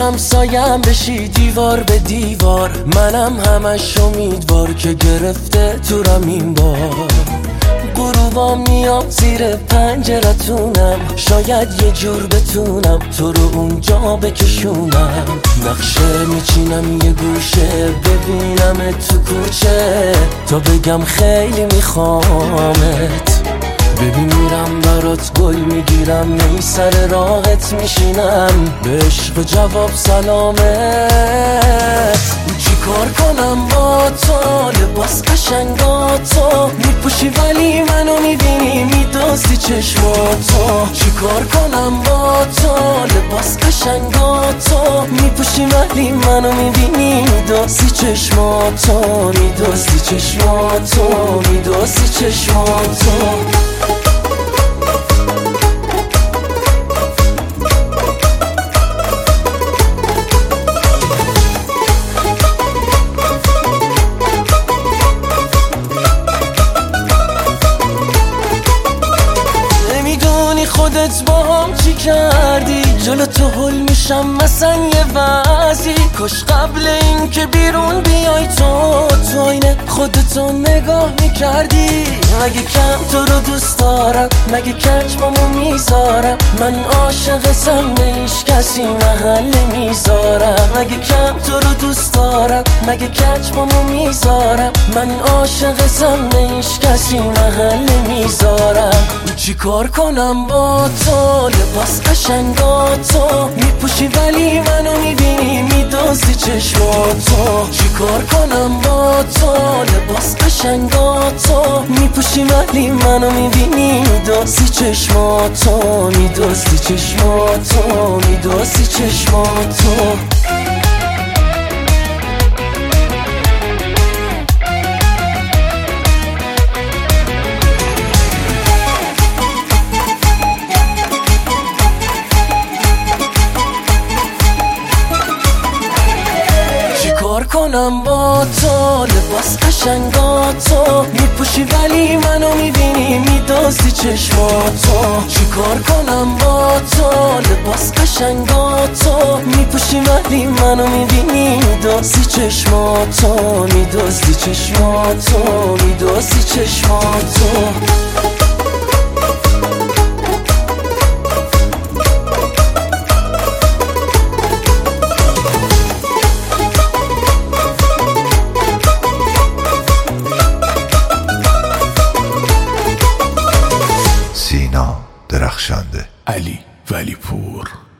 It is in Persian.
همسایم بشی دیوار به دیوار، منم همش امیدوار که گرفته تورم این بار. غروبا میام زیر پنجرتونم، شاید یه جور بتونم تو رو اونجا بکشونم. نقشه میچینم یه گوشه، ببینم تو کوچه تا بگم خیلی میخوامت. ببین میرم برات گل میگیرم، نی سر راحت میشینم، به عشق و جواب سلامت. چی کار کنم با تو؟ لباس قشنگاتو میپوشی ولی منو میبینی میدوزی چشماتو. چی کار کنم با تو؟ لباس قشنگاتو میپوشی ولی منو میبینی میدوزی چشماتو، میدوزی چشماتو، میدوزی چشماتو. خودت با هم چی کردی؟ جلو تو هل میشم مثلا یه وضعی. کاش قبل این که بیرون بیای تو اینه خودتو نگاه میکردی. مگه کم تو رو دوست دارم؟ مگه کچمامو میذارم؟ من عاشقتم به هیچ کسی محل میذارم. مگه کم تو رو دوست دارم؟ مگه کچمامو میذارم؟ من عاشقتم به هیچ کسی محل میذارم. چی کار کنم با تو؟ لباس قشنگاتو میپوشی ولی منو میبینی میدوزی چشماتو. چی کار کنم با تو؟ لباس قشنگاتو میپوشی ولی منو میبینی میدوزی چشماتو، میدوزی چشماتو، میدوزی چشماتو. کار کنم با تو؟ لباس قشنگاتو میپوشی ولی منو میبینی میدوزی چشماتو. چی کار کنم با تو؟ لباس قشنگاتو میپوشی ولی منو میبینی میدوزی چشماتو، میدوزی چشماتو، میدوزی چشماتو. سینا درخشنده، علی ولی پور.